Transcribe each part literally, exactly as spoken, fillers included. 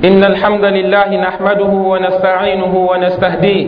إن الحمد لله نحمده ونستعينه ونستهديه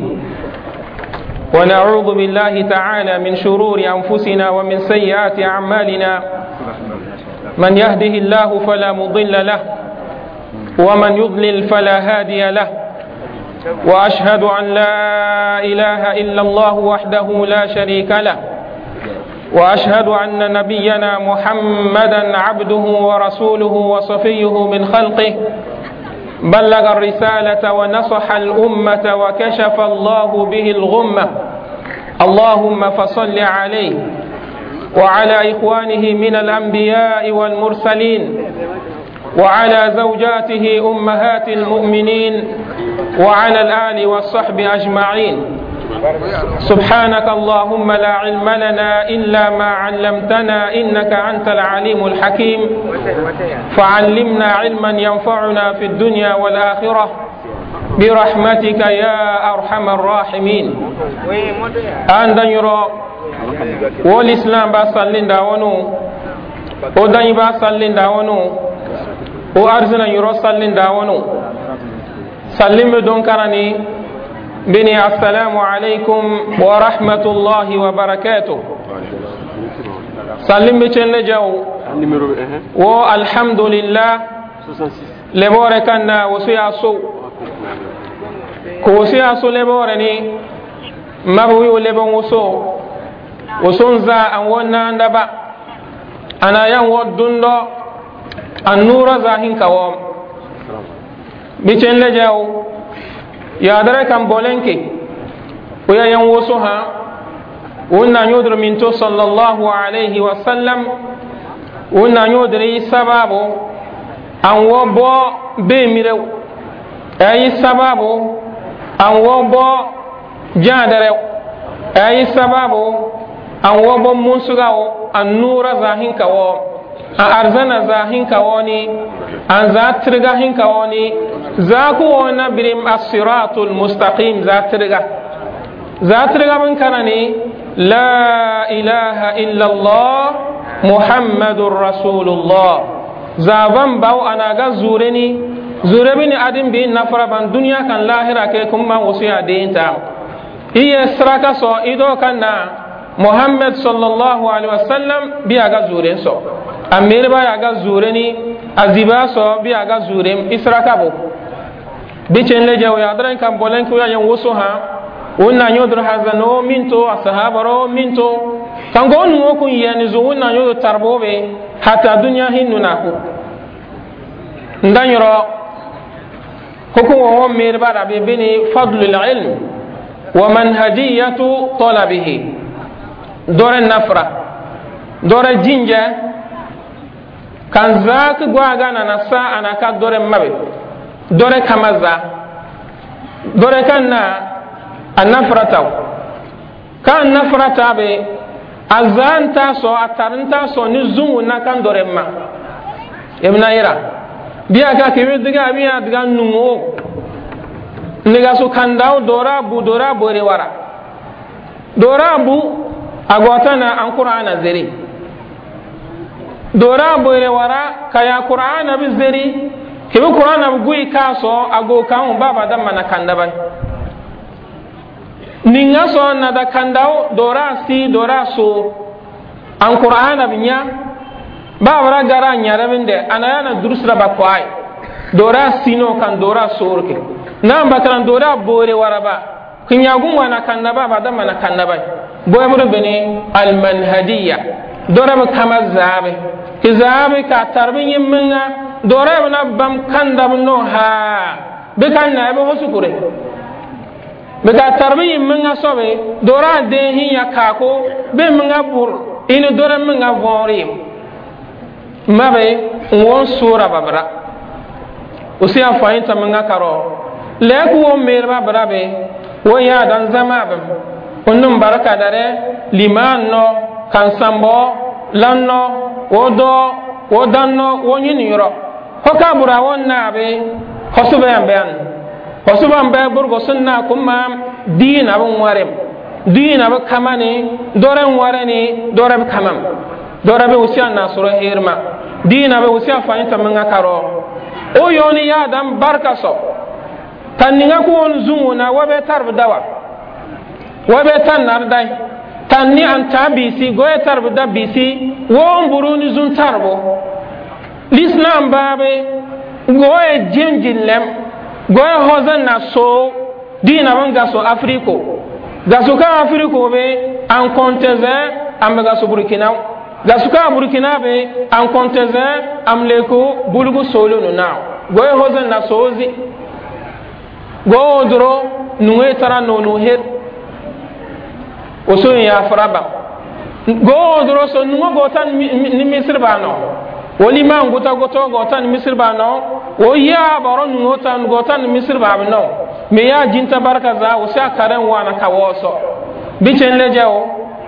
ونعوذ بالله تعالى من شرور أنفسنا ومن سيئات أعمالنا من يهده الله فلا مضل له ومن يضلل فلا هادي له وأشهد أن لا إله إلا الله وحده لا شريك له وأشهد أن نبينا محمدا عبده ورسوله وصفيه من خلقه بلغ الرسالة ونصح الأمة وكشف الله به الغمة اللهم فصل عليه وعلى إخوانه من الأنبياء والمرسلين وعلى زوجاته أمهات المؤمنين وعلى الآل والصحب أجمعين. سبحانك اللهم لا علم لنا إلا ما علمتنا إنك أنت العليم الحكيم فعلمنا علما ينفعنا في الدنيا والآخرة برحمتك يا أرحم الراحمين. أندن يرى والإسلام باسلين داونو ودن باسلين داونو وأرزنا يرى سلين داونو سلم بدون كرني بني السلام عليكم ورحمة الله وبركاته. سلم بچن جو والحمد لله لبوركنا وسيا سو كوسيا سو لبورني مبوي لبون وسو وسنزا أن ونا ندبا أنا ين ودندو النور زاهين كوام بچن جو يا درك أم بولنكي ويا ينوسها ونا يدر من تو صلى الله عليه وسلم ونا يدري سبابه أن وبو بميرو أي سبابه أن وبو جادرو أي سبابه أن وبو منسوغاو النور زاهين كوام أرزنا زاهين كواني أن ذات ترغاهين كواني ذاكو وانا بريم الصراط المستقيم ذات ترغا ذات ترغا من كراني لا إله إلا الله محمد رسول الله زابن باو أنا غا زورني زوربني أدم بين نفر بان دنيا كان لاهرة كيكم ما وسيا دين تام هي سراكا سو إدو كان محمد صلى الله عليه وسلم بيا غا زورن سو أمير بايا غا زورني أزيبا سو بيا غا زورن إسراكا بو بيچن لجاو يادرن كان بولن كو يان وسوها ونا نيودر حزنو منتو اصحابرو منتو كان غون وكو يانزو ونا نيودر تربوبه حتى الدنيا هنناكو ندانيرو كوكو هو ميربا بيبني فضل العلم ومنهجية طلبه دور النفرة دور الجنجة كان ذاك غواغانا نسا انا كا دور مبي dore kamaza dore kanna annafrataw kan nafrata be azanta so ataranta so ni zungu na kan dore ma ibna ira biya ka kebe diga biya diga numo niga so kandaw dora bu dora bore wara dora bu agotana an qur'ana zeri dora bore wara kaya qur'ana bi zeri kebe qur'ana bugui kaso ago kan baba dan mana kandaban ninga so na da kandao dora si dora so an qur'ana binya baba ra gara nyara binde anayana durusra bakwai dora sino kan dora sorke nan batan dora bore waraba kinya gunwa na kandaba baba dan mana kandaban boy mu bene al manhajiyya dora ba kamazabe kizabe ka tarbiyin minga dore bna bam kanda bno ha be kan na be hosukure be ka tarbi minga sobe dora de hin ya kako be minga bur ina dore minga vori mabe won sura babra usia fainta minga karo le ku won merba brabe wo ya dan zama bam onnum baraka dare liman no kan sambo lanno wodo wodanno wonyini yoro hoka bura wonna be hosuba yamban hosuba ambe burgo sunna kuma dina bun warem dina ba kamani doren warani dore ba kamam dore be usia na sura hirma dina be usia fanyita manga karo o yoni ya dam barka so tan ninga ko on zunguna wabe tarb dawa wabe tan nardai tan ni an tabisi goye tarb da bisi wo buruni zun tarbo l'islam babe goye jinjillem goye hozan na so dina man gaso afriko gaso ka afriko be en conteze am gaso burkina gaso ka burkina be en conteze am leko bulgu solo no na goye hozan na sozi go dro nuwe tara no no her oso ya faraba go dro so nuwo go tan ni misir ba no woli man gota goto go tan misir ba no o ya baro nuwo tan go tan misir ba no me ya jinta barka za o sha karen wana kawoso bicen lejewo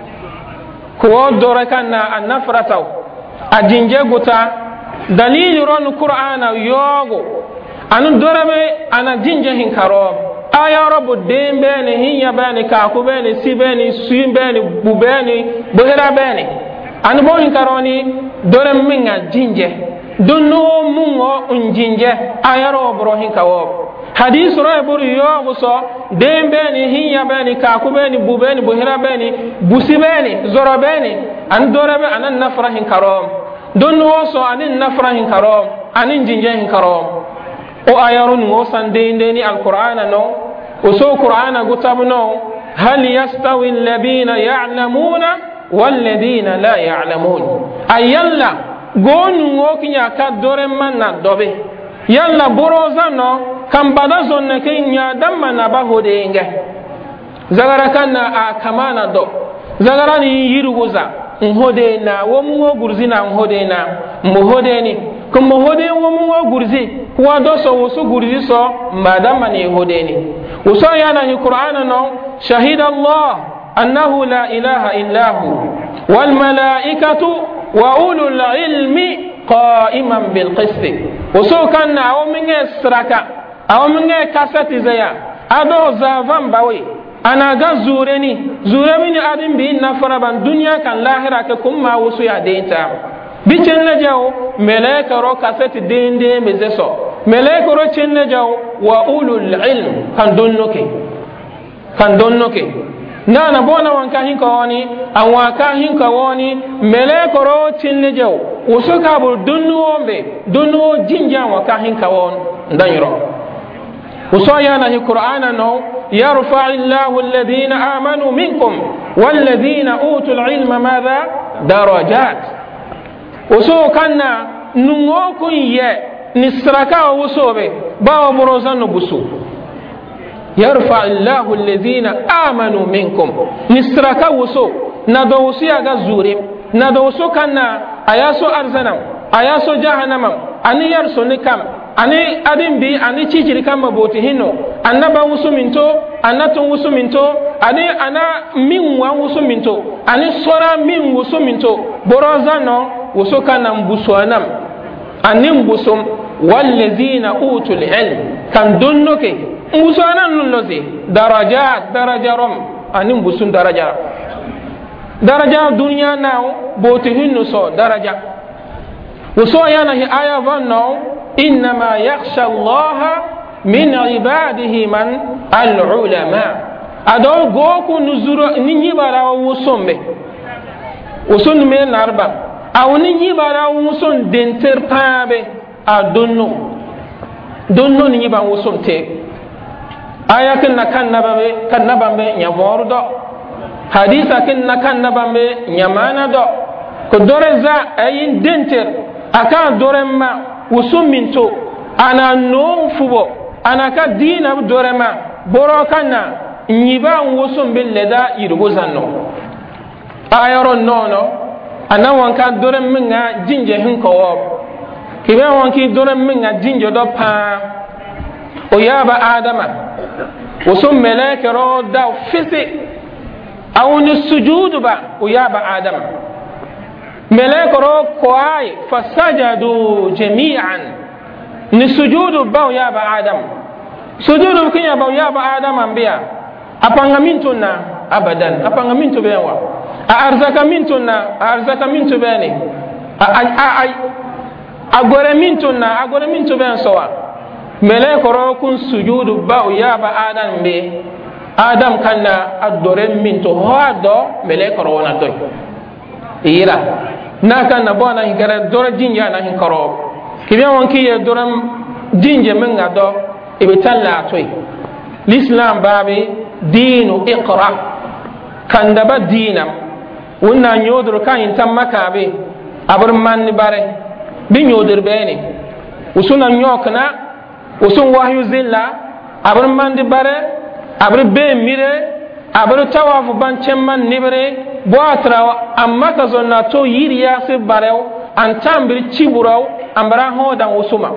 ko dore kana annafrataw ajinje gota dalil ron qur'ana yogo anu dorabe ana jinje hin karo aya rabu dembe ne hinya bani ka ku bani sibani suimbani bubani bohera bani anu bo hin karoni dorem minga jinje dunno mungo unjinje aya robro hin kawo hadith ro buru yo so dembe ne hinya bani ka ku bani bubani bohera bani busibani zorobani an dorabe anan nafra hin karo dunno so anin nafra hin karo anin jinje hin karo o ayarun ngosan deendeni alqur'ana no o so qur'ana gutab no hal yastawi alladhina ya'lamuna walladhina la ya'lamun ayalla gonu ngokinya ka dore manna dobe yalla borozano kambada zonne kenya damma na bahodenge zagara kana a kamana do zagara ni yirugoza nhode na womu gurzi na nhode na mohode ni kuma hode womu gurzi kuwa do so wusu gurzi so madama ni hode ni wuso yana hi qur'ana no shahida allah annahu la ilaha illa hu wal malaikatu wa ulul ilmi qa'iman bil qist wuso kana aw minge sraka aw minge kasati zaya ado zavan bawe ana ga zure ni zure mini adin bi na faraban dunya kan lahira ka kuma wusu ya deinta bicen na jawo malaika ro kasati dende mezeso malaika ro cin na jawo wa ulul ilm kan donnoke kan donnoke na na bona wanka hin ka woni an waka hin ka woni malaika ro cin na jawo wusu ka bur donno be donno jinja waka hin ka won ndanyiro وصايانا في القرآن أنه يرفع الله الذين آمنوا منكم والذين أوتوا العلم ماذا درجات وصو كان نموكو يه نسركا وصوبه باو بروزان نبسو يرفع الله الذين آمنوا منكم نسركا وصو ندوسي أغا زوري ندوسو كان أياسو أرزنم أياسو جهنم أني يرسو نكام ani adin bi ani ciciri kama boti hino annaba wusu minto anatu wusu minto ani ana min wa wusu minto ani sora min wusu minto borozano wusu kana mbuswanam ani mbusum wallazina utul ilm kan donnoke mbuswana nullozi darajat darajarum ani mbusum daraja daraja dunya now boti hino so daraja wusu yana hi aya vanno إنما يخشى الله من عباده من العلماء أدو غوكو نزورو نيني برا وسوم به وسون من أربع أو نيني برا وسون دنتر تابه أدونو دونو نيني برا وسوم تي آية كنا كان نبامه كان نبامه نيفور دو حديثة كنا كان نبامه نيمانا دو كدورزا أين دنتر أكان دورما وسمنتو أنا نوم فبو أنا كدين بدورما بروكنا نيبان وسم باللدا يرغزانو آيرون نونو أنا وانكا دورم منها جنجة هنكواب كيبان وانكي دورم منها جنجة دو پا ويابا آدم وسم ملاك رو داو فسي أو نسجود با ويابا آدم ملاك رو كواي فسجدوا جميعا نسجود باو يا با آدم سجود بكين يا باو يا با آدم أنبياء أبانغ منتنا أبدا أبانغ منتو بينوا أرزاك منتنا أرزاك منتو بيني agore minto na agore minto ben sowa mele koro kun sujudu ba ya ba adam be adam kanna adore minto hoado mele koro wona doy ira na kanna bona hingara dora jinja na hin koro kibiya wonki ye doram jinje men ngado ibe talla toy l'islam babi dinu iqra kanda ba dinam wonna nyodro kan intam makabe abur man bare bi nyodir bene usuna nyokna usun wahyu zilla abur man di bare abur be mire abur tawafu ban chemman nibre boatra amma ka zonna to yiriya se barew an tambir ciburaw ambara hodan usuma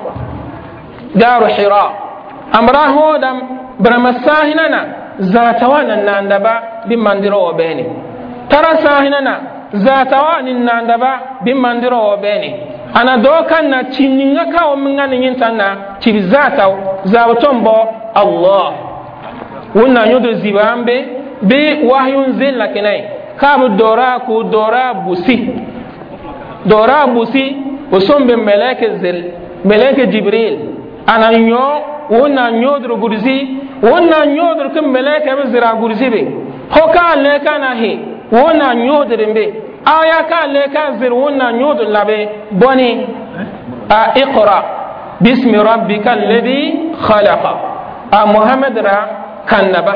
daru hira ambara hodan brama sahinana zatawana nandaba bi mandiro bene tara sahinana zatawana nandaba bi mandiro bene ana dokan na chininga ka o mingani nyintana chibizata zawatombo Allah wonna nyodo zibambe be wahyun zilla kenai kabu dora ku dora busi dora busi usombe meleke zil meleke jibril ana nyo wonna nyodro gurzi wonna nyodro kum meleke be zira gurzi be hoka le kana he wonna nyodre mbe aya ka le ka zir wonna nyodro labe boni a iqra bismi rabbika alladhi khalaqa a muhammad ra kannaba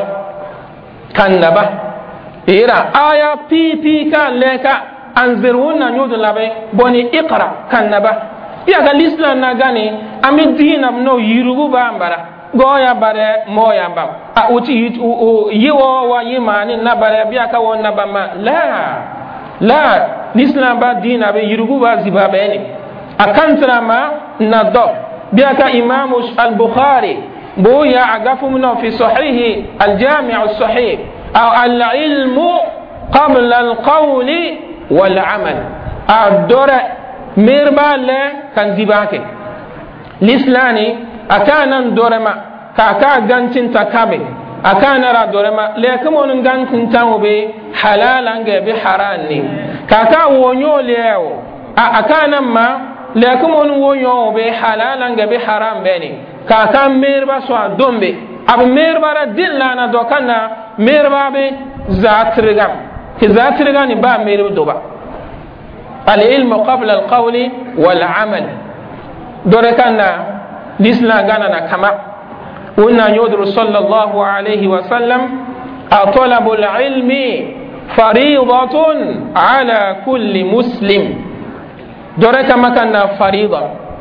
kannaba ira aya pi pi ka le ka anzir wonna nyodro labe boni iqra kannaba ya ga l'islam na gani ami dinam no yirugu bambara goya bare moya bam a uti yiwo wa yimani na bare biya ka wonna bama la la l'islam ba dina be yirugu ba ziba bene akantra ma na do biya ka imam al-bukhari bo ya agafu min fi sahih al-jami' as-sahih aw al-ilmu qabla al-qawli wal-amal adora mirba le kan dibake l'islani akana dorema ka ka gancin takabe akana ra dorema le kamon gancin tawobe halalan ga bi harani ka ka wonyo lewo akana ma le kamon wonyo be halalan ga bi haram bene ka ka mirba so dombe ab mirba ra dillana dokana mirba be zatrigam ki zatrigani ba mirba doba العلم قبل القول والعمل دوركنا لسنا غانا كما ونا يدر صلى الله عليه وسلم طلب العلم فريضة على كل مسلم دورك ما كان فريضة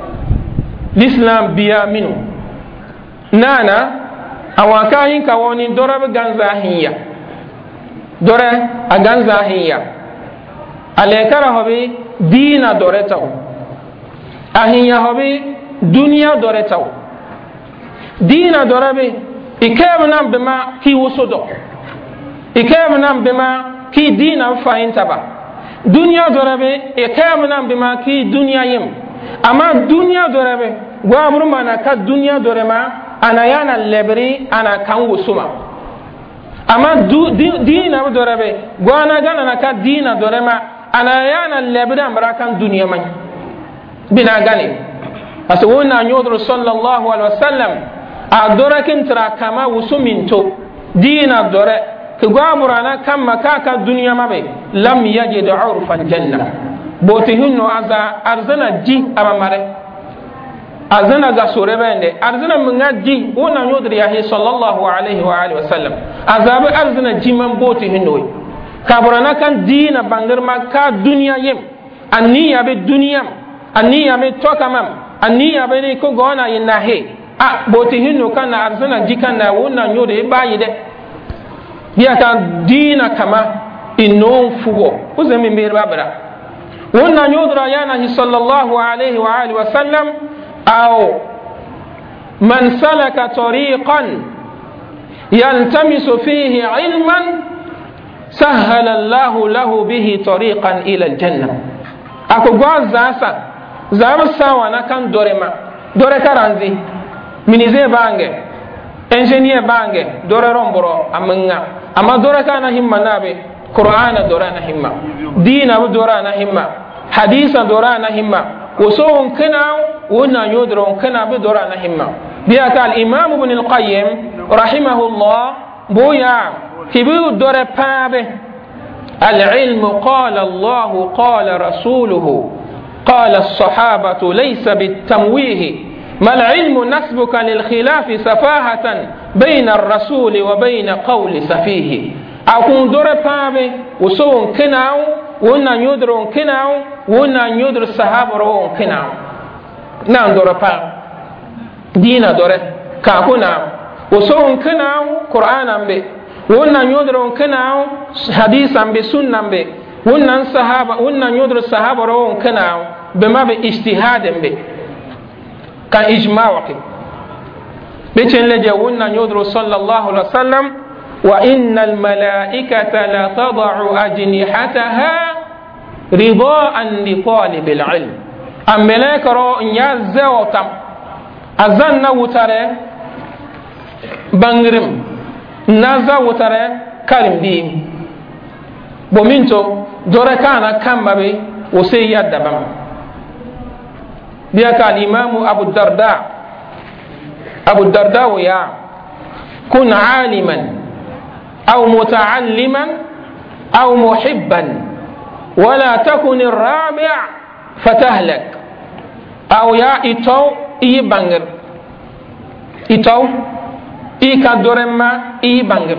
الإسلام بيا منه نانا أوكاين كوني دورب غنزاهية دورة غنزاهية alekara hobi dina doretaw ahinya hobi dunya doretaw dina dorabe ikemna bema ki wusudo ikemna bema ki dina fahinta ba dunya dorabe ikemna bema ki dunya yim ama dunya dorabe gwamru mana ka dunya dorema ana yana lebri ana kan wusuma ama dina dorabe gwana gana na ka dina dorema ana yana lebda marakan duniya man bina gane asawuna nyodro sallallahu alaihi wasallam adora kin tra kama wusuminto dina dore ke gwamurana kama kaka duniya mabe lam yajid urfan janna boti hinno aza arzana ji amamare azana ga sore bende arzana munga ji wona nyodri ya sallallahu alaihi wa alihi wasallam azabe arzana ji man boti hinno kaburana kan dina bangar makka dunya yem anniya be dunya anniya be tokamam anniya be ne ko gona yinna he a boti hinno kana arzana jikana wonna nyode bayide biya ka dina kama inon fugo uzemi mbir babra wonna nyodra yana sallallahu alaihi wa alihi wasallam aw man salaka tariqan yaltamisu fihi ilman سهل الله له به طريقا الى الجنه اكو غازاسا زام ساوانا كان دورما دوري كارانزي منيزي بانغي انجينير بانغي دوري رومبرو امنغا اما دوري كان همما نابي قران دورانا همما دين ابو دورانا همما حديث دورانا همما وسون كنا ونا يدرون كنا بدورا نهما بيات الإمام ابن القيم رحمه الله بويا كبير دور بابه العلم قال الله قال رسوله قال الصحابة ليس بالتمويه ما العلم نسبك للخلاف سفاهة بين الرسول وبين قول سفيه أكون دور بابه وسون كنا ونا يدرون كنا ونا يدر الصحابة كنا نعم دور بابه دين دور كاكونا وسون كنا قرآن به ونا يدرون كنا حديثا بسنة به ونا الصحابة ونا يدر الصحابة كنا بما باجتهاد به كان إجماع بيتين لجا ونا يدر صلى الله عليه وسلم وإن الملائكة لا تضع أجنحتها رضاء لطالب العلم الملائكة رو يزوتم أزن وتره بانغرم نزا وتره كرم ديم بومينتو دوركانا كامبي وسي يدبم بيك الإمام أبو الدرداء أبو الدرداء يا كن عالما أو متعلما أو محبا ولا تكن الرابع فتهلك أو يا إتو إي بانغر إتو إي كدورما إي بانغر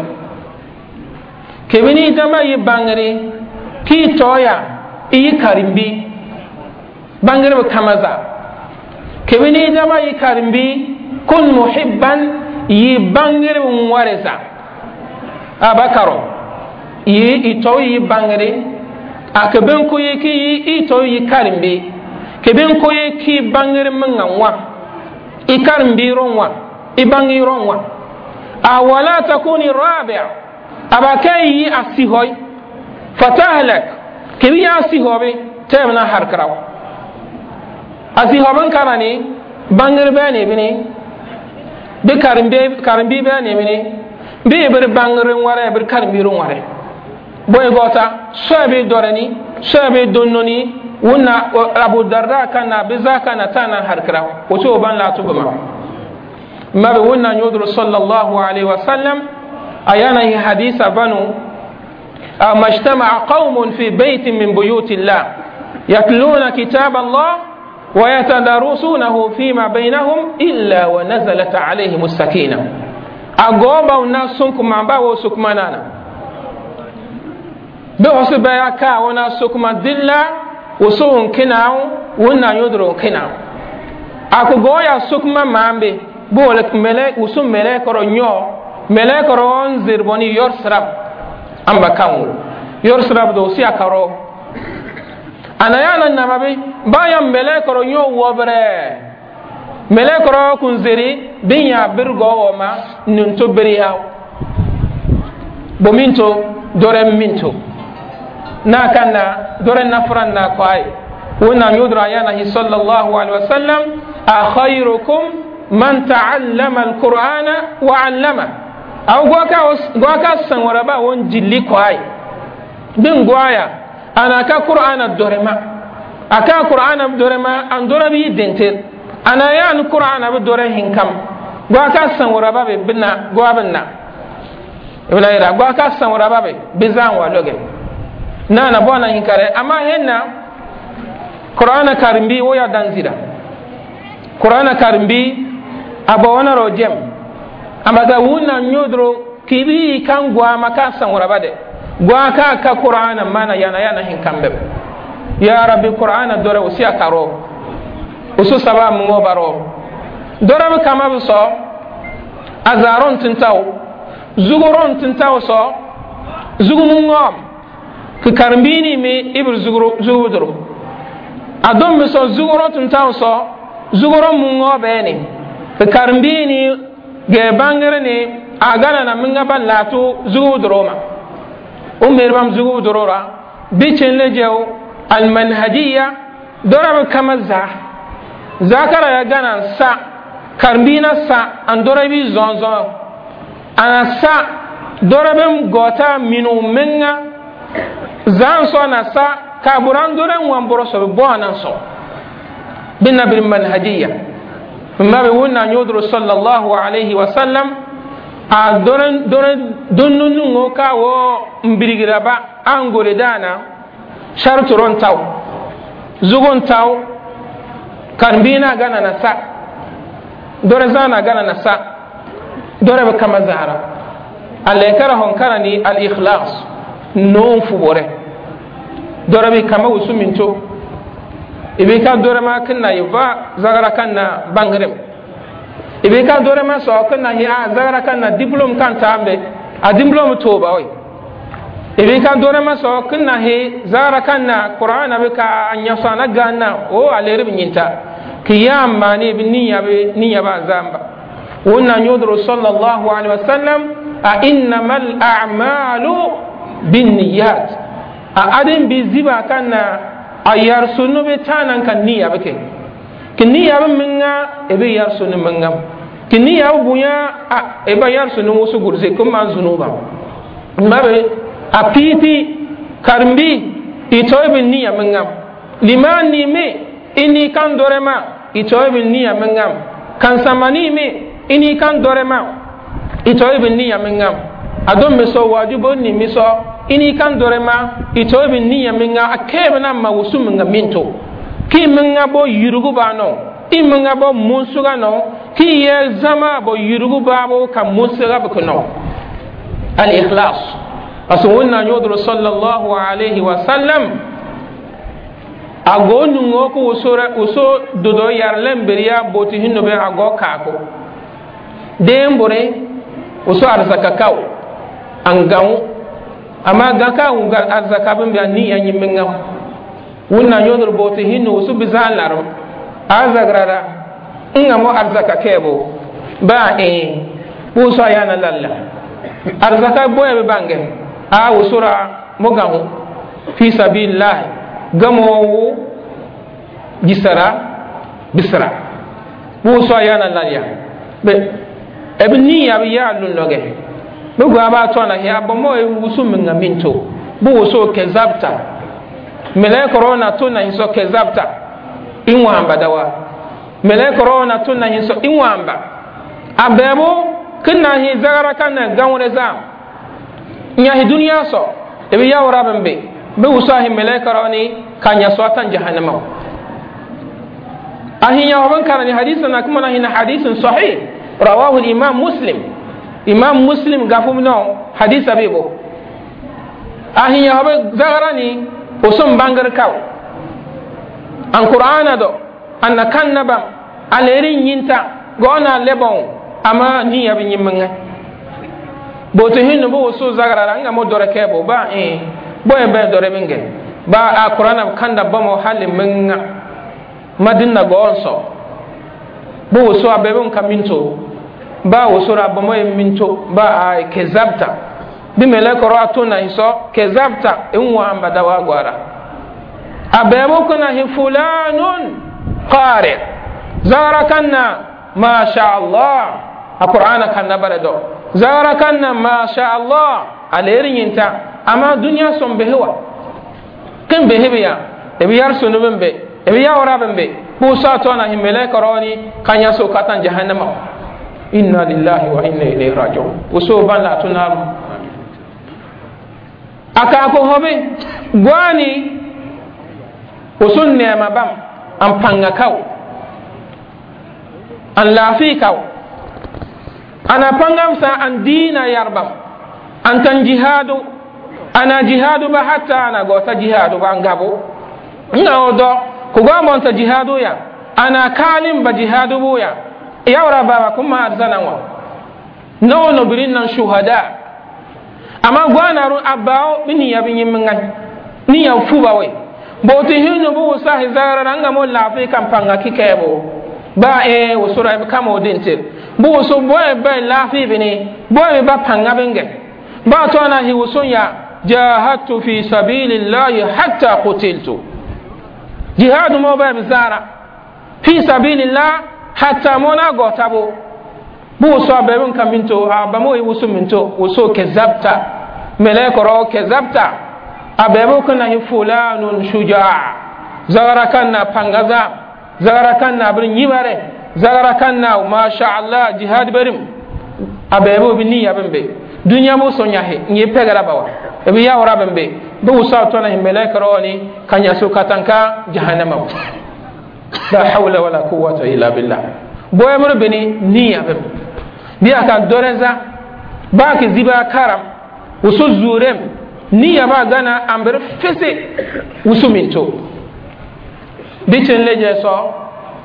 كبني دما إي بانغري كي تويا إي كارمبي بانغر بكمزا كبني دما إي كارمبي كن محبا إي بانغر ومورزا أبكرو إي إتو إي بانغري أكبن كوي كي إتو إي كارمبي كبن كوي كي بانغر منغوا إكارم بيرونوا إبانغيرونوا أولا تكون الرابع أبكي أسيهوي فتهلك كبي أسيهوي تبنا حركراو أسيهوبن كاراني بانغر باني بني بكارم بي كارم بي باني بني بيبر بانغر وره بر كارم بيرون وره بوي غوتا سوبي دورني سوبي دونوني ونا أبو الدرداء كان بزا كان تانا حركراو وتو بان لا تبما ما بونا يدر صلى الله عليه وسلم أيانا هي حديث بنو ما اجتمع قوم في بيت من بيوت الله يتلون كتاب الله ويتدارسونه فيما بينهم إلا ونزلت عليهم السكينة أقوبا الناس سنكم مع باو سكمانانا بحسب يكا وناس سكمان دلا وسون كناو ونا يدرو كناو أكو غويا سكما مامبي بولك ملك وسون ملك رونيو ملك رون زربوني يرسرب أمبا كامل يرسرب دوسيا كارو أنا يانا نمابي بايا ملك رونيو وبره ملك رو كنزري بيا برغو وما ننتو برياو بومينتو دورم مينتو ناكنا دورن نفرنا كواي ونا يدرى يانه صلى الله عليه وسلم أخيركم من تعلم القرآن وعلمه أو غوكا غوكا سنوربا ونجلي كواي بين غوايا أنا كا قرآن الدورما أكا قرآن الدورما أندورا بي دينتر أنا يان قرآن الدورا هنكم غوكا سنوربا بنا غوابنا ولا يرى غوكا سنوربا بزان ولوغي nana bwana hinkare ama henna Qur'ana karimbi woya danzira Qur'ana karimbi abawana rojem amada wuna nyodro kibi kan gwa maka sanwara bade gwa ka ka Qur'ana mana yana yana hinkambe ya rabbi Qur'ana dore usia karo usu saba mungo baro dore kama so azaron tintaw zuguron tintaw so zugumungom ki karmbini mi ibr zuguro zugudro adom mi so zuguro tuntaw so zuguro mungo beni ki karmbini ge bangere ni agana na minga ballatu zugudro ma umir bam zugudro ra bichen lejew al manhajiyya dora kama za zakara ya gana sa karmbina sa andora bi zonzo ana sa dora bem gota minu menga zan so na sa kaburan doren wan boro so bo anan so bin nabi manhajiyya ma be wonna nyodro sallallahu alaihi wasallam a doran doran donnunu ngoka wo mbirigira ba angore dana sharturon taw zugon taw karbina gana na sa dore zana gana na sa dore ba kama zahara alle kara hon karani al ikhlas non fubore dore bi kama usuminto ibe ka dore ma kanna yiba zagara kanna bangrem ibe ka dore ma so kanna hiya zagara kanna diplom kan tambe a diplom to ba oi ibe ka dore ma so kanna he zagara kanna qur'ana be ka anya sana ganna o alere binyinta kiyam mani bi niyya be niyya ba zamba wonna nyodro sallallahu alaihi wasallam a innamal a'malu binniyat a adin bi ziba kanna ayar sunu be tanan kan niyya be ke kin niyya be minga e be yar sunu minga kin niyya buya a e ba yar sunu musu gurze kun man zunuba mabe a piti karmbi ito be niyya minga liman ni me ini kan dorema ito be niyya minga kan samani me ini kan dorema ito be niyya minga adon me so wajibo ni mi so ini kan dorema ito be niyya minga akebe na mawusu minga minto ki minga bo yurugu bano i minga bo musuga no ki ye zama bo yurugu babo ka musuga bo no al ikhlas asunna yudru sallallahu alaihi wasallam agonu ngoko usura uso dodo yarlem beriya boti hinno be ago kako dembore uso arzaka kaw angaw amma gaka unga arzaka bin bi ni yanyi minga wunna yodor boti hinno uso bizalar azagrara inga mo arzaka kebo ba e uso yana lalla arzaka boye be bange a usura mo gamu fi sabilillah gamo gisara bisra uso yana lalla be ebni ya ya lunoge bugu aba to na ya bomo e wusu minga minto bu so kezabta mele corona to na hiso kezabta inwa ambadawa mele corona to na hiso inwa amba abebo kinna hi zagara kana gawre za nya hi dunya so e bi yawra bambe be wusahi mele corona kanya so tan jahannama ahiya waban kana ni hadithun na kuma na hina hadithun sahih رواه الإمام مسلم إمام مسلم قافوا منه حديث أبيبه أهي هذا زغراني وسم بانغر كاو أن قرآن دو أن كان نبام أليرين ينتا قونا لبون أما نيا بنيمنا بوتهين نبو وسو زغران أنغا مدور كيبو با إيه بو يبين دور منغي با القرآن كان دبامو حال منغا مدينة قوانسو bo so abebon kaminto ba wo so rabamo minto ba ay kezabta bi mele ko rato na iso kezabta enwa ambada wa gwara abebo kuna hi fulanun qari zarakanna ma sha Allah alqur'ana kan nabarado zarakanna ma sha Allah alerin yinta ama dunya son behewa kan behebiya e bi yar sunu bembe e bi yawra bembe Musa tona himele koroni kanya so katan jahannama inna lillahi wa inna ilayhi raji'un uso ban la tunaru aka ko hobe gwani usun ne mabam an panga kaw an lafi kaw ana pangam sa an dina yarbam an tan jihadu ana jihadu ba hatta ana gota jihadu ba ngabo ngaodo kuga monta jihadu ya ana kalim ba jihadu buya yawra baba kuma arzanwa no no birin nan shuhada amma gwana ru abawo bini ya bin yimman ni ya fuba we boti hinu bu sahi zara ranga mo lafi kampanga kikebo ba e usura be kama odintel bu so boy be lafi bini boy ba panga benge ba to na hi usunya jahadtu fi sabilillahi hatta qutiltu jihadu mo ba bizara fi sabilillah hatta mona gotabo bu so be bin kaminto ba mo yusu minto uso kezabta meleko ro kezabta abebo kana hi fulanun shuja zara kana pangaza zagara kan na bir yibare zagara kan na ma sha Allah jihad barim abebo bi ni yabembe dunya mo sonya he ngi pegara bawa e bi ya wara bembe do usa to na himela karoni kanya so katanka jahannama la hawla wala quwwata illa billah boy mo beni ni yabem biya ka doreza ba ke ziba karam usu zurem ni yaba gana amber fese usu minto bitin leje so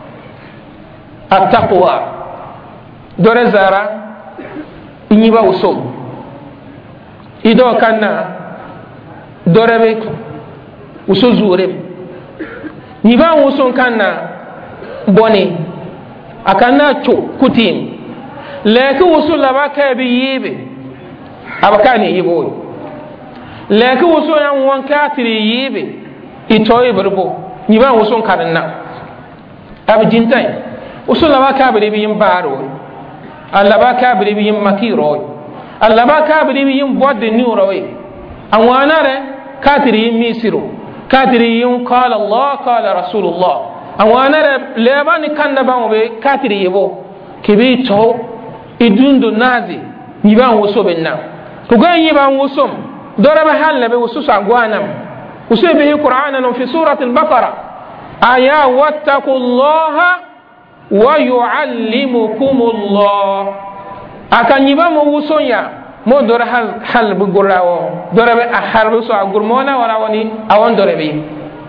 attaqwa dorezara inyiba usum ido kanna dorebe usu zurem niba usun kanna boni akanna chu kutim leki usul laba kabi yibe abakani yibo leki usul yan wanka tiri yibe itoy burbo niba usun kanna abjintai usul laba kabi bi yimbaro allaba kabi bi yimakiro allaba kabi bi yimbodde niurawe anwanare katiri yimisiru katiri yim qala Allah qala rasulullah anwanare lebani kanda bawobe katiri yibo kibi to idundu nazi niba woso benna ko gan yiba wosom doraba halabe wosusa agwanam usebe qur'anan fi surati al-baqara aya wattaqullaha wa yuallimukumullah akanyiba mo wosonya mo dora hal hal bu gurawo dorabe aharbu so agurmona wala woni awon dorabe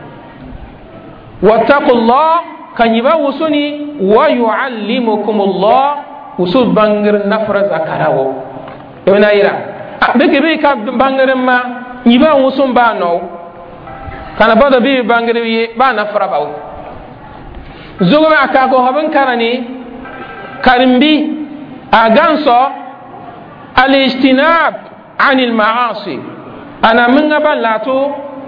wattaqullah kanyiba wosoni wa yuallimukumullah usul bangir nafra zakarawo ibna ira beke be ka bangir ma nyiba woson ba no kana bada be bangir yi ba nafra bawo zogo aka ko haben karani karimbi aganso الاجتناب عن المعاصي انا من بلاتو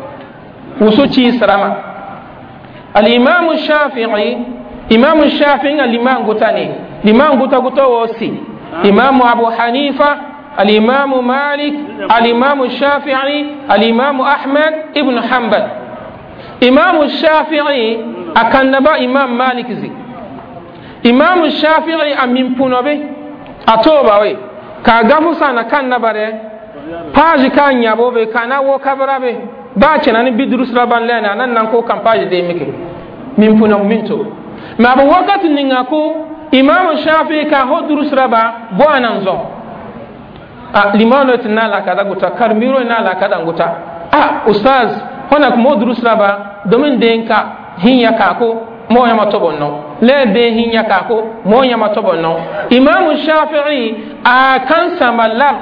وسوتي سرما الامام الشافعي امام الشافعي الامام غتاني الامام غتا غتا وسي امام ابو حنيفه الامام مالك الامام الشافعي الامام احمد ابن حنبل امام الشافعي اكنبا امام مالك زي امام الشافعي امين بونوبي اتوبا وي ka gafu sana kan na bare page kan yabo be kana wo kabara be ba cena ni bidrus raban lena nan nan ko kan page de mike min puna minto ma ba wakati ninga ko imam shafi ka ho durus raba bo anan zo a limano tinna la kada guta karmiro na la kada guta ah ustaz hona ko mo durus raba domin denka hinya ka ko mo ya matobonno le de hinya ka ko mo ya matobonno imam shafi'i a kan samalar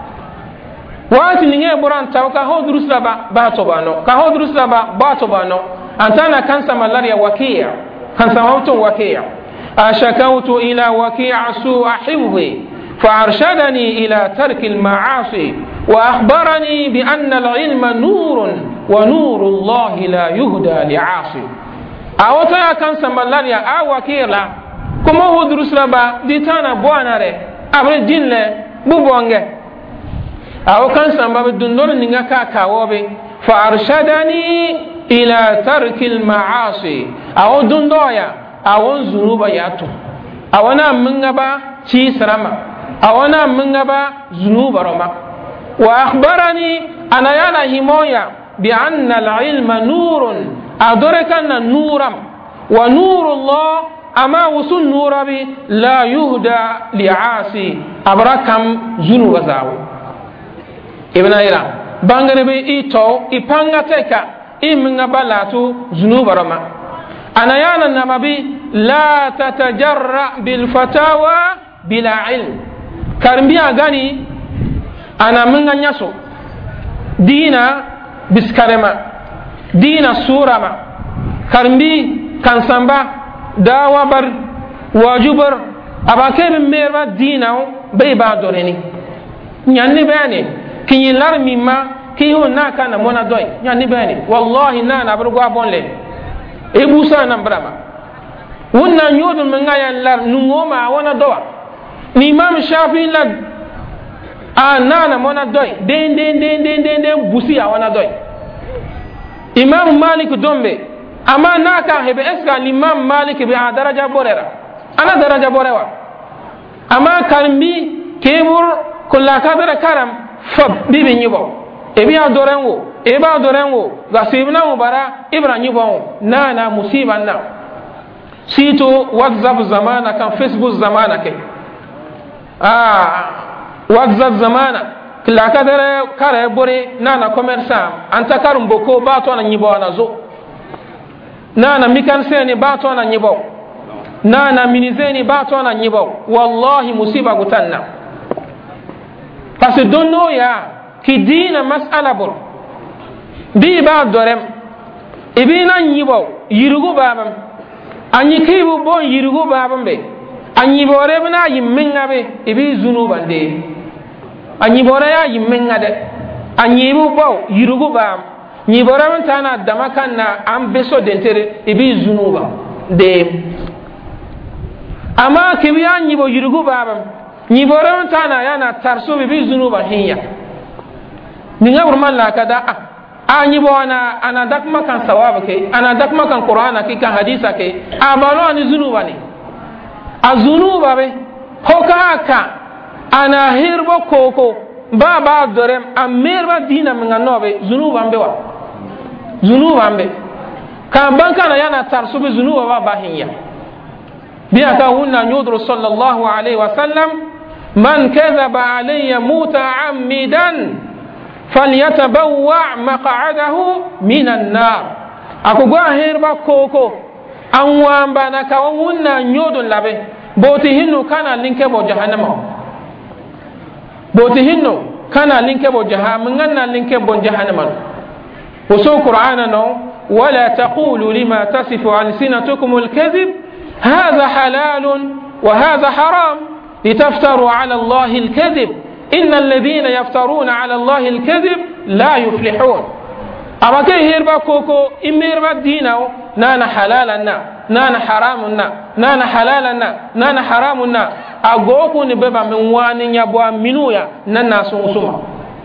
wati ninge buran taw ka ho durusla ba ba tobano ka ho durusla ba ba tobano antana kan samalar ya waqi'a kan samawtu waqi'a ashakawtu ila waqi'a su'a hifzi فأرشدني إلى ترك المعاصي وأخبرني بأن العلم نور ونور الله لا يهدى لعاصي awota ya kan samballar ya awakila kuma ho durusla ba ditana bwana re abre dinle bubonge aw kan samba dundor ninga ka kawobe fa arshadani ila tarki al maasi aw dundoya awon zunuba yatu awana minga ba ci sarama awana minga ba zunuba roma wa akhbarani ana yana himoya bi anna al ilma nurun أدركنا نورا ونور الله أما وصل نورا بي لا يهدى لعاصي أبركم زنو وزاو ابن إيران بانغر بي إيتو إبانغا تيكا إمنا بلاتو زنو برما أنا يانا نمبي لا تتجرأ بالفتاوى بلا علم كارمبيا غاني أنا منغا نياسو دينا بسكارما dina surama karmbi kansamba dawa bar wajubar abake be merba dina be ba doreni nyanni bani kinyi larmi ma kiyo naka na mona doy nyanni bani wallahi na na bar gwa bonle e busa na brama wonna nyodo menga ya lar nungoma wana dowa ni imam shafi la a nana mona doy den den den den den busi ya wana doy imam malik dombe amma na ka hebe eska l'imam malik bi a daraja borera ana daraja borewa amma karmi kebur kulla kadara karam fab bibi nyibo ebi adorenwo eba adorenwo ga sibna mo bara ibra nyibo na na musiba na sito whatsapp zamana kan facebook zamana ke ah whatsapp zamana kila kadara kare bore na na commerçant anta karum boko ba to na nyibo na zo na na mikanse ni ba to na nyibo na na minizeni ba to na nyibo wallahi musiba gutanna parce que donno ya ki dina mas'ala bor bi ba dorem ibina nyibo yirugo babam anyi kibu bon yirugo babam be anyi bore bina yimminga be ibi zunuba de anyi bore ya yimminga de anyi bu bo yirugo bam nyi bore man tana damakan na am beso dentere ibi zunuba de ama kibi anyi bo yirugo babam nyi bore man tana yana tarso ibi zunuba hiya ninga burman la kada anyi bo ana ana dakma kan sawaba ke ana dakma kan qur'ana ke kan hadisa ke abalo ani zunuba ni azunuba be hoka ka ana hirbo koko ba ba dorem amerba dina minga nobe zunuba ambe wa zunuba ambe kan banka na yana tarso be zunuba ba bahiya biya ka hunna nyudru sallallahu alaihi wasallam man kadhaba alayya muta'ammidan falyatabawwa maq'adahu minan nar akugwa hirba koko anwamba na kawunna nyodon labe boti hinno kana linke bo jahannama boti hinno kana linke bo jahannama nganna linke bo jahannama usul qur'ana no wala taqulu lima tasifu alsinatukum alkadhib hadha halalun wa hadha haram litaftaru ala allahi alkadhib إن الذين يفترون على الله الكذب لا يفلحون أما كي هيربا كوكو إميربا ديناو نانا حلالنا نانا حرامنا نانا حلالنا نانا حرامنا أقوكو نببا من واني يبوا منويا نانا سوسوما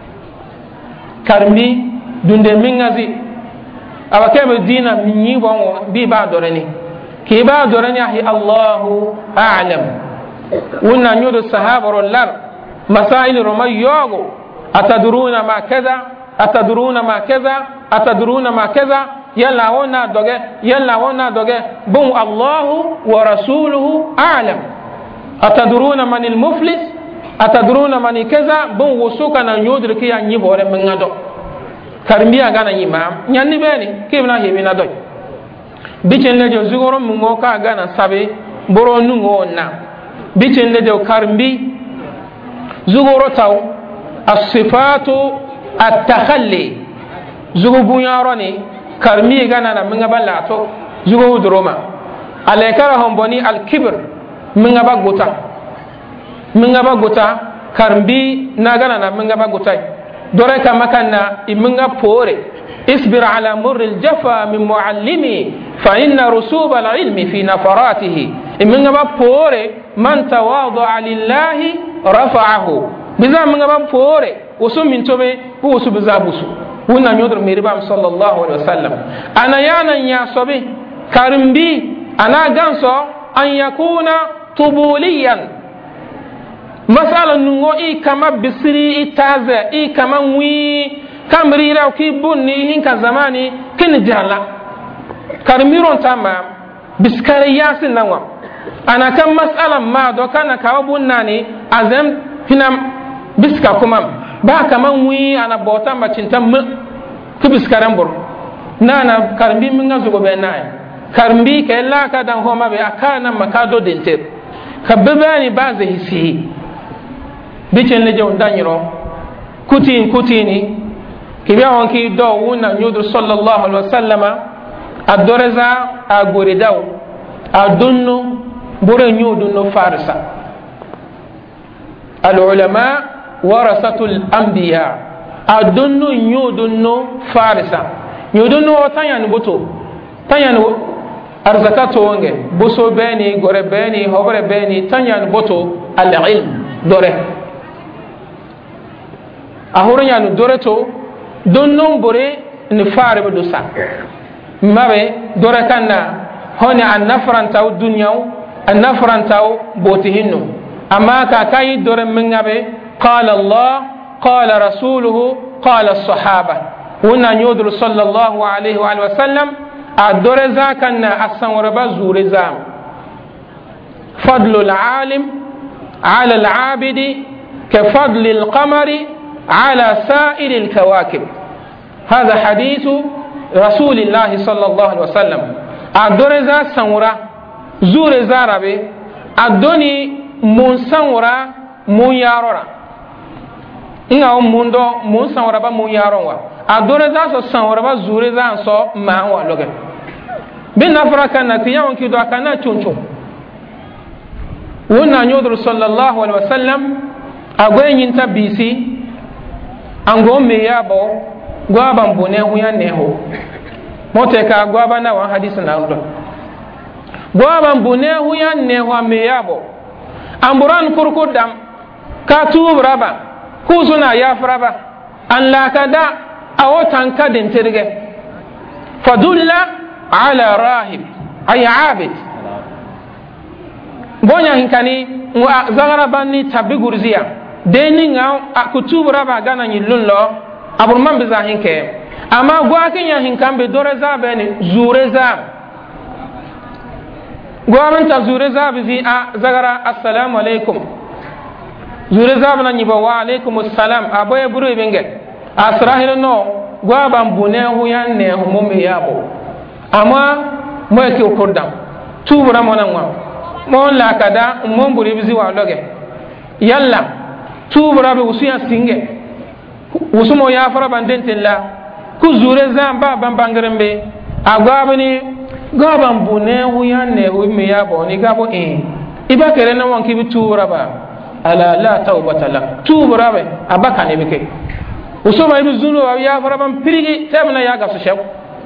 كارمي دون دي منغازي أما كي بدينا من يبوا بيبا دورني كي با دورني أحي الله أعلم ونا نيود الصحابة والله مسائل رمي يوغو أتدرون ما كذا أتدرون ما كذا أتدرون ما كذا يلا ونا دوغي يلا ونا دوغي بون الله ورسوله أعلم أتدرون من المفلس أتدرون من كذا بون وسوكنا يدرك يا نيبور من غدو كرميا غانا يمام نياني بني كيف نا هيبينا دوي بيتين لجو زغورو مونغو كا غانا سابي برو نونغو نا بيتين لجو كرمبي زغورو تاو الصفات التخلي زغبو ياروني كرمي غانا من غبلاتو زغو دروما عليكرهم بني الكبر من غبغوتا من غبغوتا كرمبي ناغانا من غبغوتا دوره كما كان من غبوري اصبر على مر الجفا من معلمي فإن رسوب العلم في نفراته من غبوري من تواضع لله رفعه بزا من غبام فوري وسو من توبه وسو بزابوسو ونا نيودر ميربام صلى الله عليه وسلم انا يانا يا صبي كارمبي انا غانسو ان يكون طبوليا مثلا نغو اي كما بسري اتازا اي كما وي كامري راو كي بوني هين كان زماني كن جالا كارميرون تاما بسكاري ياسين نوا ana kan mas'alan ma do kana kawo bunnani azam hinam biska kuma ba kaman wi ana bota macintan mu ku biskaran bur nana karbi min ngazu go be nay karbi ke la ka dan homa be akana makado dente kabani baze hisi bicen le jaw daniro kutin kutini kibiya on ki do wona nyudu sallallahu alaihi wasallama adoreza agoridaw adunnu bore nyudu no farsa al ulama warasatul anbiya adunnu nyudu no farsa nyudu no tanyan boto tanyan arzakato wonge boso beni gore beni hobre beni tanyan boto al ilm dore ahuro nyanu dore to donnon bore ni fare be do sa mabe dora kanna honi an nafran taw dunyaw an nafran taw botihinno amma ka kai dora mingabe qala allah qala rasuluhu qala as-sahaba wana nyodul sallallahu alaihi wa sallam a dora zakanna asan warba zure zam fadlul alim ala al-abidi كفضل القمر على سائر الكواكب هذا حديث رسول الله صلى الله عليه وسلم أدرزا سورة زور زاربي أدوني من سورة من يارورا إنه من دو من سورة با من يارورا أدرزا سورة با زور زانسو ما هو لغة بنفرة كانت يوم كدو كانت تنشو ونا نيودر صلى الله عليه وسلم agwe nyinta bisi ango me yabo gwaba mbone huya neho moteka gwaba na wa hadisi na ndo gwaba mbone huya neho me yabo amburan kurkudam ka tubraba kusuna ya fraba an la kada awotan kadin tirge fadulla ala rahib ay abid bonya hinkani wa zagara banni tabigurziya deni nga akutubura ba gana nyilun lo aburman biza hinke ama gwa kenya hinkambe doreza beni zureza gwa manta zureza bizi a zagara assalamu alaikum zureza bana nyiba wa alaikum assalam aboye buru benge asrahira no gwa bambune hu yanne hu mumme yabo ama moyke ukurdam tubura monanwa mon la kada mon buri bizi wa loge yalla tubura be usuya singe usumo ya fara bandentella ku zure zamba bambangrembe agwabani gaban bune huyanne humme ya boni gabo e iba kere na wanki bi tubura ba ala la tawbata la tubura be abaka ne bike usuma ibi zunu ya fara ban pirigi temna ya gasu shew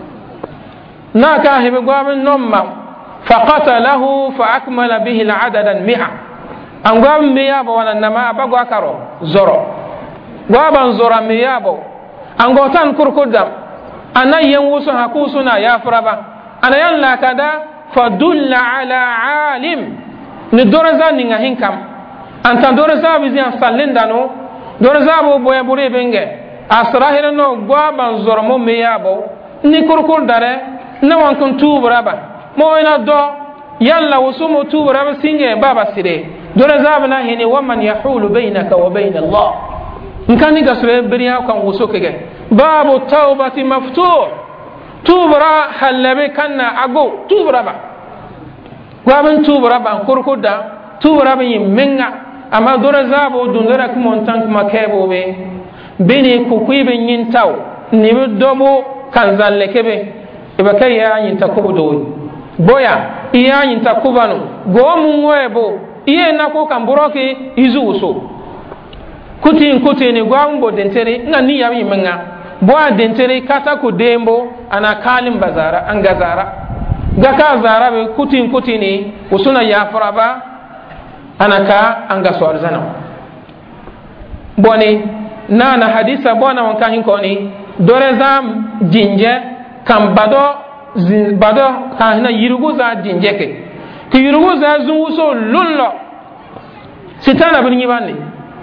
na ka hebe gwabin nomma faqatalahu fa akmala bihi al-adad mi'a an gwabin me yabo wannan nama abagwa karo zoro gwaban zora me yabo an gotan kurkudam anayen wusu hakusuna ya faraba anayan la kada fadulla ala alim ni doreza ni ngahin kam anta doreza bizi an sallindano doreza bo boye bure benge asrahira no gwaban zora mo me yabo ni kurkur dare na wankun tubraba mo ina do yalla wusu mo tubraba singe baba sire doreza bana hini waman yahulu bainaka wa bain Allah nkani gasre beriya kan wusu kege babu tawbati maftuh tubra halabe kanna ago tubra ba gwabin tubra ba kurkuda tubra ba yimenga ama doreza bo dundara kuma tan kuma kebo be bini ku kuibe nyintaw ni domo kan zalle kebe ibakay ya nyinta kubudo boya iya nyinta kubanu gomu webo iye nako kan buroki izu uso kuti kuti ni gwambo dentere ngani ya yimenga bo dentere kata ku dembo ana kalim bazara angazara gaka zara be kuti kuti ni usuna ya faraba anaka anga sorzana boni nana hadisa bona wanka hinkoni dorezam jinje kam bado bado kana yiruguza jinje ke ki yiruguza zunguso lullo sitana bin yibani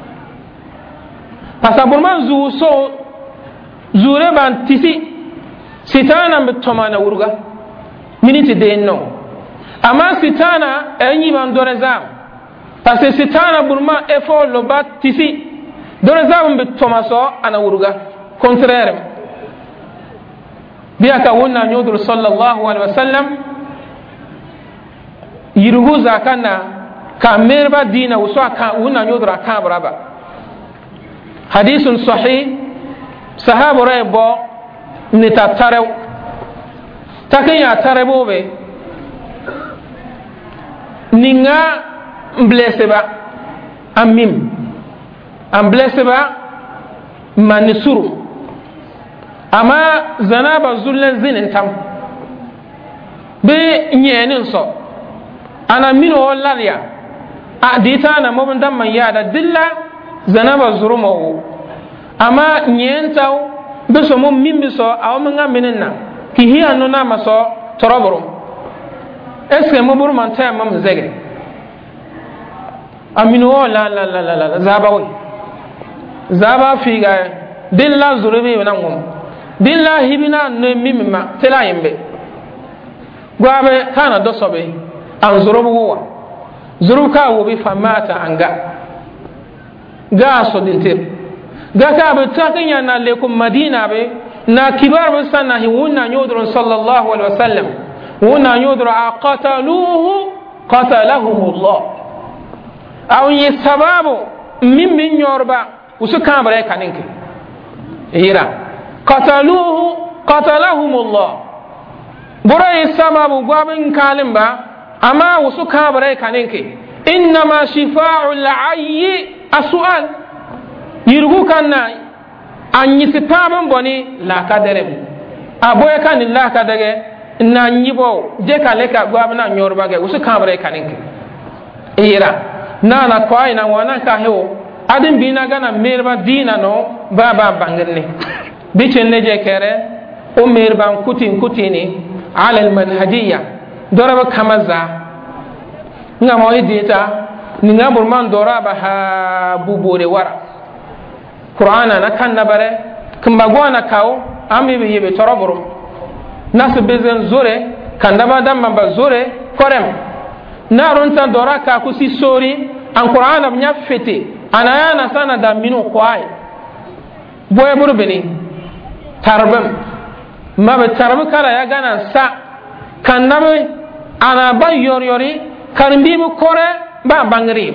pasaburman zu so zure ban tisi sitana mtomana urga miniti de no ama sitana enyi ban doreza parce sitana burma efo lo bat tisi doreza mbe tomaso ana urga contraire biya ka wonna nyodur sallallahu alaihi wasallam yiruhuza kana ka merba dina uswa ka wonna nyodura ka braba حديث صحيح صحابة رأيبا نتاتروا تكين ياتربوا بي نينا مبلسبا أميم أمبلسبا ما نسرو أما زنابا زلن زين انتم بي نينين صو أنا منو والله أديتانا مبندم من يادا دلا zanaba zurumo ama nyentaw beso mum mimbiso aw menga menena ki hiya no na maso toroboro est-ce que mo bur man ta mam zege amino la la la la la zaba wi zaba fi ga dilla zurbi na ngom dilla hibina no mimma tela yimbe gwabe kana do sobe an zurubu wa zuru ka wo bi famata anga ga so dintir ga ka be takin ya na lekum madina be na kibar be sanna hi wonna nyodron sallallahu alaihi wasallam wonna nyodro aqataluhu qatalahum Allah aw yi sababu min min yorba usu kan bare kaninke ira qataluhu qatalahum Allah burai sababu gwabin kalimba amma usu kan bare kaninke inma shifa'ul ayyi as-su'al yirgu kanna anyi sitaban boni la kadere aboy kan la kadege na nyibo je kale ka gwabna nyorba ge usu kan bare kaninke ira nana ko ayna wana ka hewo adin bina gana merba dina no baba bangirne bicenne je kere o merban kutin kutini ala al manhajiyya doraba kamaza ngamo idita ni ngabur man doraba ha bubore wara qur'ana na kan nabare kumba gona kawo ambe be yebe toroboro nasu bezen zore kan daba damma ba zore korem narun tan dora ka kusi sori an qur'ana bnya fete anayana sana da minu kwai boye burbeni tarbam ma be tarbu kala ya gana sa kan nabe ana ba yor yori karmbi bu kore ba bangri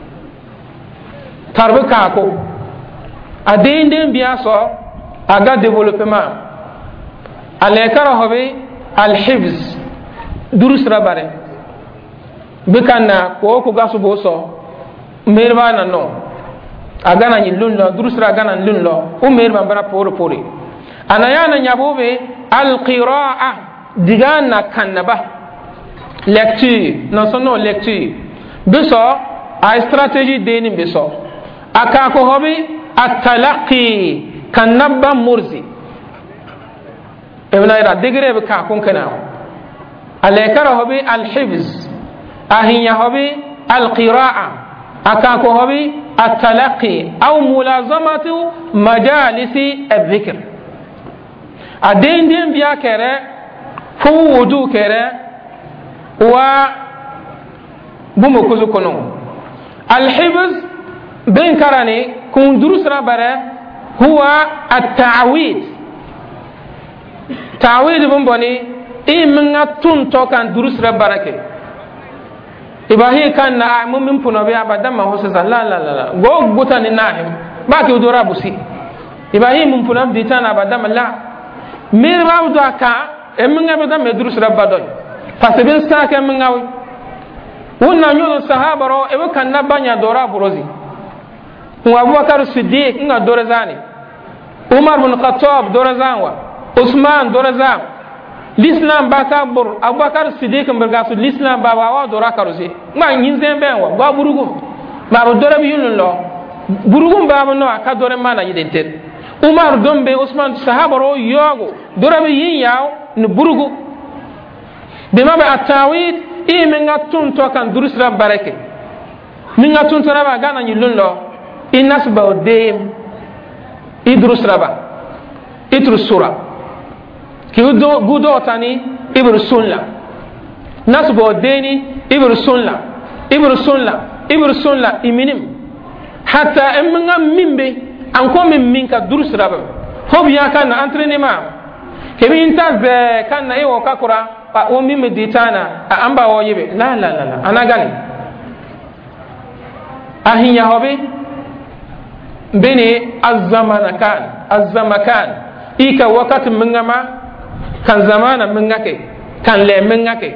tarbu ka ko adende biya so aga development alekara hobe alhifz durus rabare bikana ko ko gasu boso merba na no agana ni lunlo durusra gana lunlo o merba bara pore pore anayana nyabobe alqiraa digana kanaba lecture no sono lecture biso a strategy deni biso aka ko hobi at-talaqi kanaba murzi ebna ira degre be ka kon kana alekara hobi alhifz ahinya hobi alqiraa akako hobi at-talaqi aw mulazamatu majalisi adh-dhikr adendem biya kere fu wudu kere wa bumo kuzu kono al-hifz bin karani kun durusra bare huwa at-ta'wid ta'wid bumboni iminga tun to kan durusra barake ibahi kan na mumin puno be abada ma hosa la la la go guta ni nahim ba ke udora busi ibahi mun puno di tan abada ma la mir ba do ka e min ga da me durus rabba do fasibin sa ke min gawi wonna nyono sahaba ro e kan na banya dora burozi wa abubakar siddiq nga dora zani umar bin khattab dora zanwa usman dora zan l'islam ba ka bur abubakar siddiq mberga su l'islam ba wa dora karusi ma yin zembe wa ba burugu ba bo dora bi yun lo burugu ba bo no aka dora mana yidenten umar dombe usman sahaba ro yogo dora bi yin yaw ni burugu be ma ba atawid e men ngatun to kan durusra barake min ngatun to raba gana ni lunlo inas ba odem idrusra ba idrus sura ki udo gudo tani ibr sunna nasbo deni ibr sunna ibr sunna ibr sunna iminim hatta emma mimbe an ko min minka durusra ba hob ya kan entraînement kemi inta ze kan na ewo kakura pa o mimbe ditana amba wo yibe la la la anagani ahinya hobe bene az-zamanakan az-zamakan ika wakati mingama kan zamana mingake kan le mingake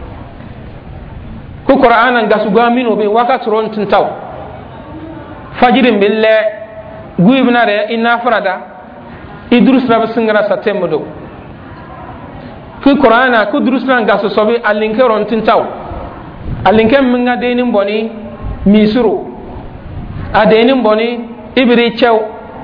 ku qur'anan gasu gamino be wakati ron tintaw fajirin bille guibna re inna farada idrus rab singara satemudo ku qur'ana ku drusran gasu sobi alinke ron tintaw alinke minga denin boni misuru adenin boni ibri chew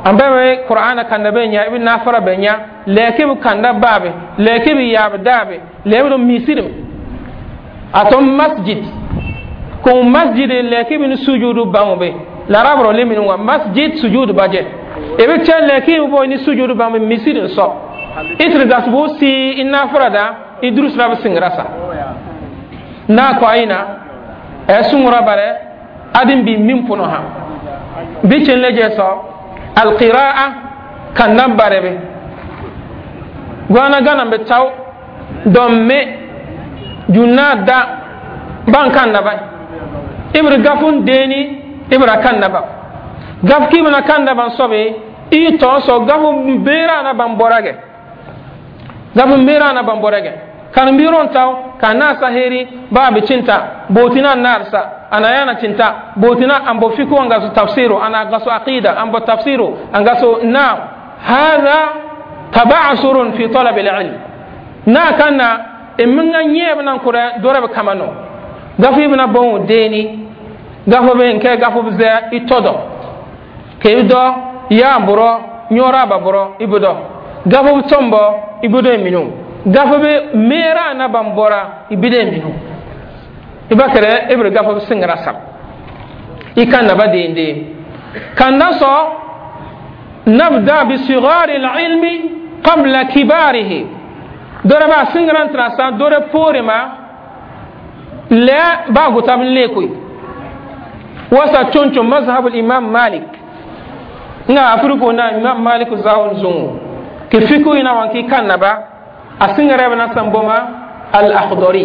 ambe qur'ana kanda benya ibn nafara benya lekib kanda babe lekib yab dabe lebdo misirim atom masjid ko masjid lekib ni sujudu bambe la rabro lemin wa masjid sujudu baje ebe chen lekib bo ni sujudu bambe misirin so itre gasbo si inna farada idrus rab singrasa na ko aina e sungra bare adim bi mimpuno ha bi chen leje so القراءة كان نبره به وانا غانا بتاو دومي جنادا بان كان نبا ابر غافون ديني ابر كان نبا غاف كي بنا كان نبا صبي اي تو سو غافو بيرا نا بان بوراغه غافو بيرا نا بان بوراغه كان بيرون تاو كان ناسا هيري باب cinta botina narsa ana yana cinta botina ambo fiku angaso tafsiru ana gaso aqida ambo tafsiru angaso na hadha taba'surun fi talab al-ilm na kana eminga nyebe nan kura dorabe kamano gafu ibna bon deni gafu ben ke gafu bze itodo ke do ya buro nyora baburo ibudo gafu tombo ibudo minu gafu be mera na bambora ibide minu ibakare ibre gafu singra sam ikan na badinde kan naso nabda bi sighari al-ilmi qabla kibarihi dore ba singra trasa dore porema la ba gutam lekui wasa choncho mazhab al-imam malik nga afruko na imam malik zawon zungu ke fiku ina wanki kan na ba asingara bana samboma al akhdari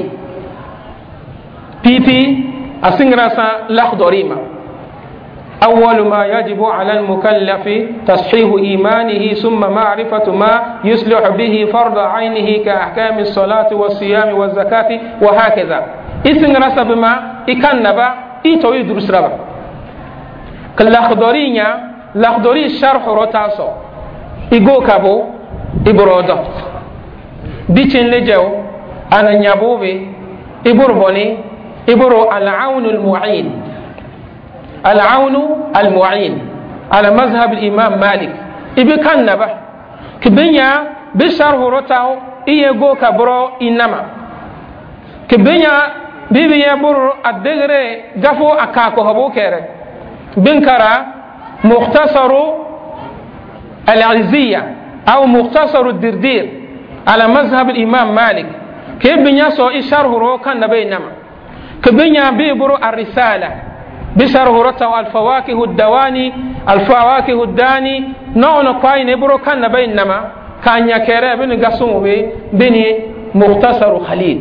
pipi asingara sa al akhdari ma awwal ma yajibu ala al mukallaf tashih imanihi thumma ma'rifatu ma yuslihu bihi fard 'aynihi ka ahkam as salati was siyam was zakati wa hakaza isingara sa bima ikannaba ito yudrusraba kal akhdari nya al akhdari sharh rotaso igo kabo ibrodo bicin lejew ana nyabobe ibur boni iburu al-aun al-mu'in al-aun al-mu'in ala mazhab al-imam malik ibi kannaba kibenya bi sharh rotaw iye go kabro inama kibenya bibi yabur ad-degre gafo akako habo kere binkara mukhtasaru al-izziya aw mukhtasaru ad-dirdir على مذهب الإمام مالك كيف بنياسو إشاره رو كان بينما كبنيا بيبرو الرسالة بشاره رتو الفواكه الدواني الفواكه الداني نوع قاين يبرو كان بينما كان يكره بن قسم بني مختصر خليل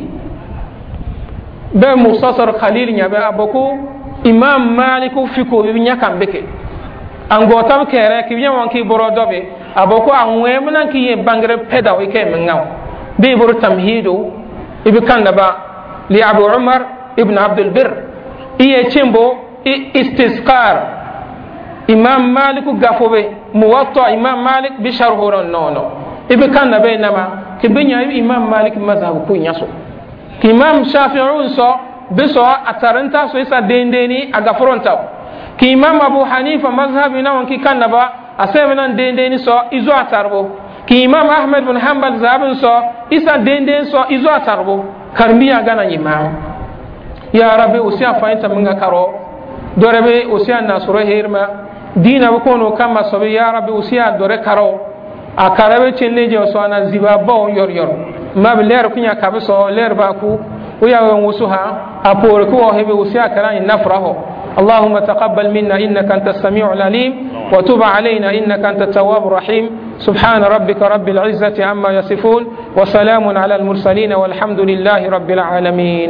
به مختصر خليل يبقى أبوكو إمام مالك فيكو بنيا كان بك أنغوتام كره كبنيا وانكي برو دوبي aboko anwe munan ki bangre peda o ke mengaw bi bur tamhidu ibi kandaba li abu umar ibn abd albir iye chembo istisqar imam malik gafobe muwatta imam malik bi sharhuran nono ibi kandaba inama ki binya imam malik mazhab ku nyaso ki imam shafi'un so biso ataranta so isa dendeni aga fronta ki imam abu hanifa mazhab ina wanki kandaba asebnan dendeni so izo atarbo ki imam ahmed bin hanbal zabin so isa denden so izo atarbo karmiya gana imam ya rabbi usiya faita minga karo dorebe usiya nasuro hirma dina ko no kama so ya rabbi usiya dore karo akarabe chenleje so ana ziba bo yor yor ma ler kunya kabiso ler baku uya wengusuha apor ko hebe usiya karani nafraho اللهم تقبل منا إنك أنت السميع العليم وتب علينا إنك أنت التواب الرحيم سبحان ربك رب العزة عما يصفون وسلام على المرسلين والحمد لله رب العالمين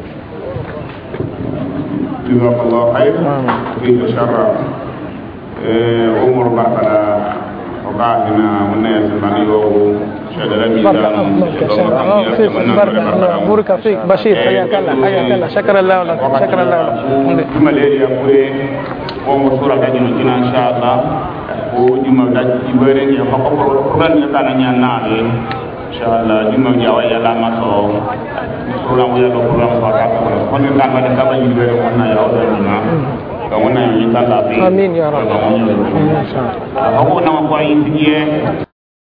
جزاك الله خير في شر عمر بعد وقعنا من يسمعني شهد ربي بارك فيك بشير حياك الله حياك الله شكر الله لك شكر الله لك ماليا موري ومسورة كجنو كنا إن شاء الله وجمع داج يبرين يا فقط قرآن يكانا نيانا إن شاء الله جمع جاوا يلا ما سو مسورة ويا لو قرآن فقط كنا كان ما دكابا يبرين كنا يا الله ka wona yi tan la bi amin ya rabbi ha ho na ko yi